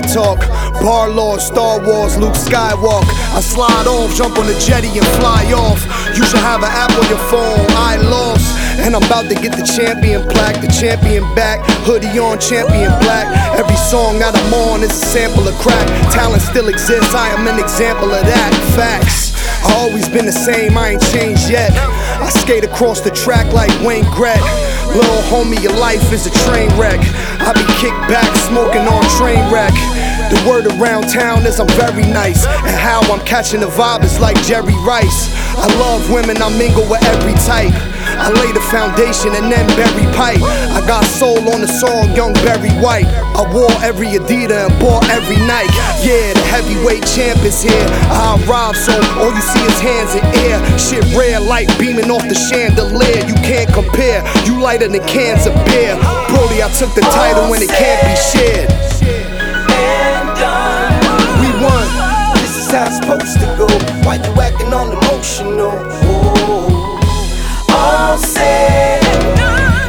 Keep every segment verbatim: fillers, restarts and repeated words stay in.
talk. Bar Lord, Star Wars, Luke Skywalker. I slide off, jump on the jetty and fly off. You should have an app on your phone, I lost. And I'm about to get the champion plaque, the champion back. Hoodie on, champion black. Every song that I'm on is a sample of crack. Talent still exists, I am an example of that. Facts. I always been the same, I ain't changed yet. I skate across the track like Wayne Gret. Little homie, your life is a train wreck. I be kicked back, smoking on train wreck. The word around town is I'm very nice, and how I'm catching the vibe is like Jerry Rice. I love women, I mingle with every type. I lay the foundation and then Barry Pipe. I got soul on the song, Young Barry White. I wore every Adidas and bought every Nike. Yeah, the heavyweight champ is here. I arrive, so all you see is hands in air. Shit rare, light beaming off the chandelier. You can't compare, you lighter than cans of beer. Brody, I took the title and it can't be shared. We won. This is how it's supposed to go. Why you acting all emotional? Oh. All said and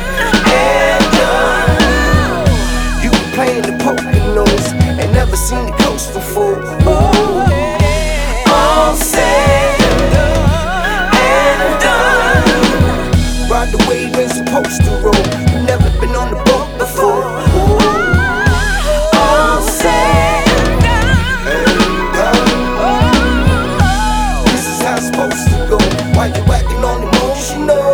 done. You been playing the poker nose and never seen the coast before. Oh. All said and done. Ride the wave when supposed to roll. You never been on the boat before. Oh. All said and done. This is how it's supposed to go. Why you acting all emotional?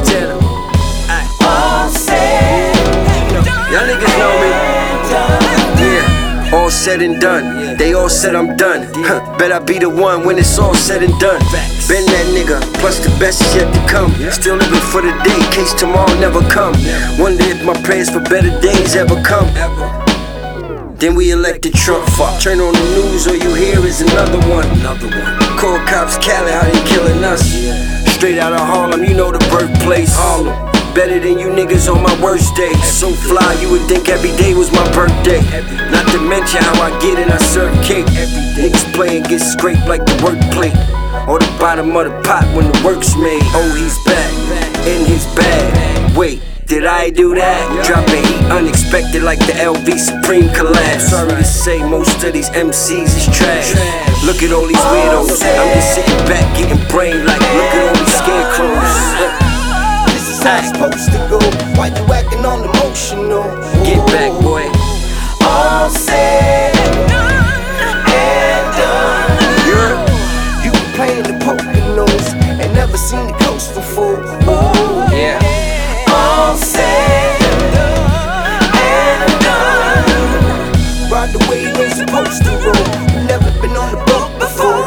Y'all niggas know me. Yeah, all said and done. They all said I'm done. Huh, bet I be the one when it's all said and done. Been that nigga, plus the best is yet to come. Still living for the day, case tomorrow never come. Wonder if my prayers for better days ever come. Then we elected Trump. Turn on the news, all you hear is another one. Call cops Cali, how they killing us. Straight out of Harlem, you know the birthplace. Harlem. Better than you niggas on my worst day. So fly, you would think every day was my birthday. Not to mention how I get it, I serve cake. Niggas play and get scraped like the work plate, or the bottom of the pot when the work's made. Oh, he's back, in his bag. Wait, did I do that? Dropping heat unexpected like the L V Supreme collab. Sorry to say, most of these M Cs is trash. Look at all these weirdos, I'm just sitting back getting brain like, look at all these scarecrows. How it's supposed to go. Why you acting all emotional? Get back, boy. All said and done. You're You been playing the poker nose and never seen the coast before. Yeah. All said and done. Ride the wave when supposed to roll. You never been on the boat before.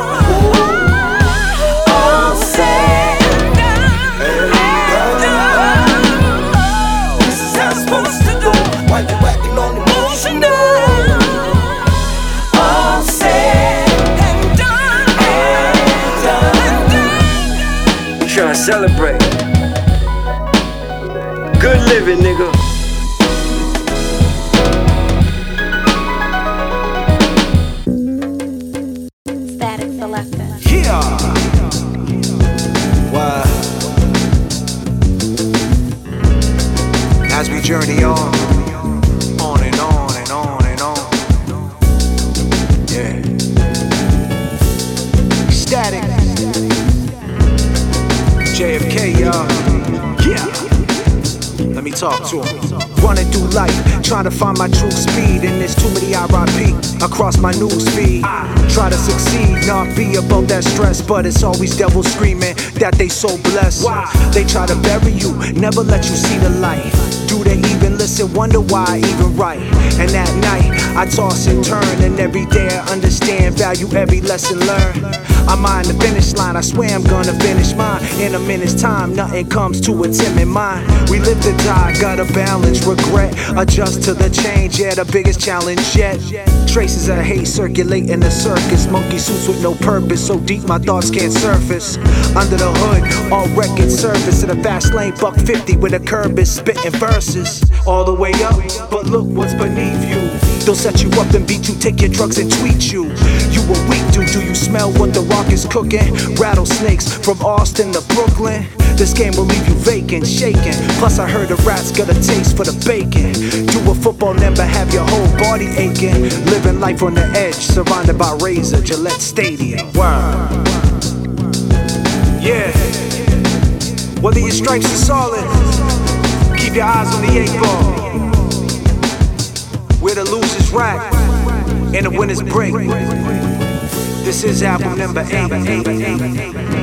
All said. Why you acting on emotional? All said and done, and done. We tryna celebrate. Good living, nigga. Static Selector. Yeah. Wow. As we journey on. On and on and on and on. Yeah. Static. J F K, y'all. Yeah. Let me talk to him. Running through life, trying to find my true speed, and there's too many R I P across my news feed. Try to succeed, not be above that stress, but it's always devil screaming that they so blessed. They try to bury you, never let you see the light. Do they even listen? Wonder why I even write. And at night, I toss and turn, and every day I understand, value every lesson learned. I'm on the finish line, I swear I'm gonna finish mine. In a minute's time, nothing comes to a timid mind. We live to die, gotta balance, regret, adjust to the change, yeah, the biggest challenge yet. Traces of hate circulate in the circus, monkey suits with no purpose, so deep my thoughts can't surface. Under the hood, all record surface in a fast lane, buck fifty with a curb is spitting verses. All the way up, but look what's beneath you. They'll set you up and beat you, take your drugs and tweet you. You a weak dude, do you smell what the rock is cooking? Rattlesnakes from Austin to Brooklyn. This game will leave you vacant, shaking. Plus I heard the rats got a taste for the bacon. Do a football number, have your whole body aching. Living life on the edge, surrounded by Razor, Gillette Stadium. Wow. Yeah. Whether your stripes are solid, keep your eyes on the eight ball. Where the losers rack and the winners break. This is album number eight.